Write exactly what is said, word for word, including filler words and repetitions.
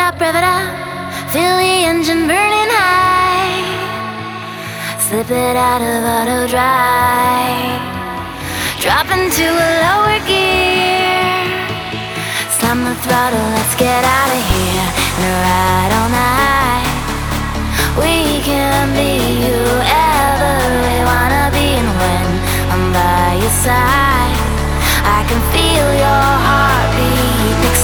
up, rev it up. Feel the engine burning high. Slip it out of auto drive. Drop into a lower gear. Slam the throttle, let's get out of here and ride all night. We can be whoever we wanna be, and when I'm by your side, I can feel your heartbeat next